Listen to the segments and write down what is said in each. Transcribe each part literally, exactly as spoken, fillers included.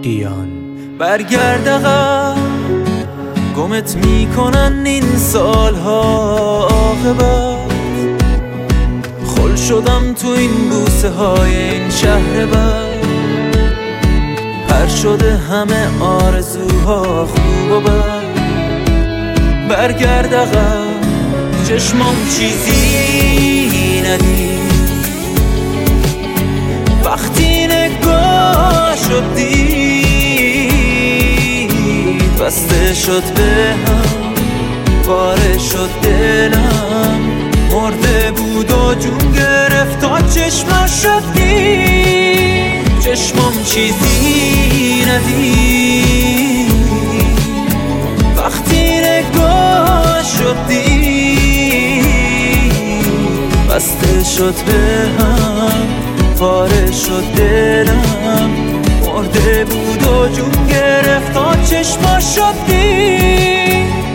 دیان. برگرد عقب، گمت میکنن این سالها عاقبت. خل شدم تو این بوسه های این شهر بد، پر شده همه آرزوها خوب و بد. برگرد عقب، چشمام چیزی ندید. وقتی نگاه شد دید، بسته شد به هم، پاره شد دلم. مرده بود و جون گرفت تا چشمم شد دید. چشمام چیزی ندید. وقتی نگاه شد دید، بسته شد به هم، پاره شد دلم. مرده بود و جون گرفت تا چشما شد دید.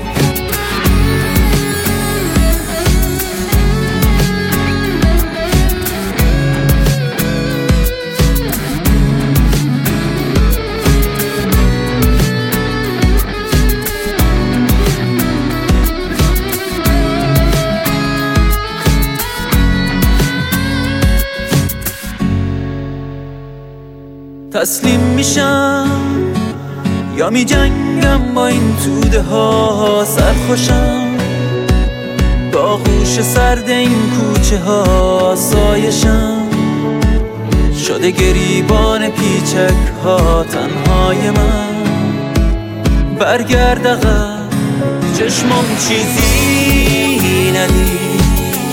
تسلیم میشم یا می جنگم با این توده ها، سرخوشم با آغوش سرد این کوچه ها، سایشم شده گریبان پیچک ها تنهای من. برگرد عقب، چشمام چیزی ندید.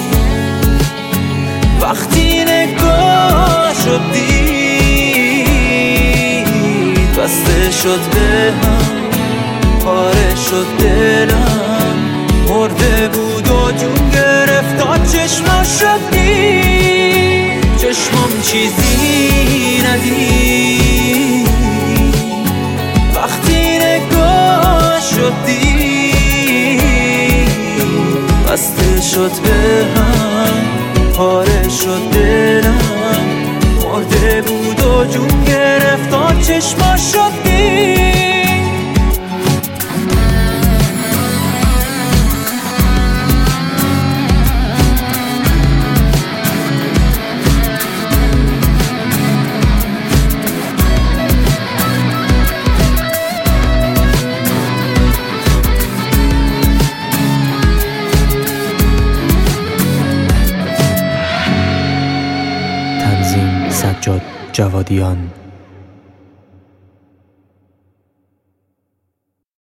وقتی نگاه شد دید، بسته شد به هم، پاره شد دلم. مرده بود و جون گرفت تا چشمم شد دید. چشمم چیزی ندید. وقتی نگاه شد دید، بسته شد به هم، پاره شد دلم. مرده بود و جون گرفت تا چشما شد دید. تنظیم سجاد جوادیان.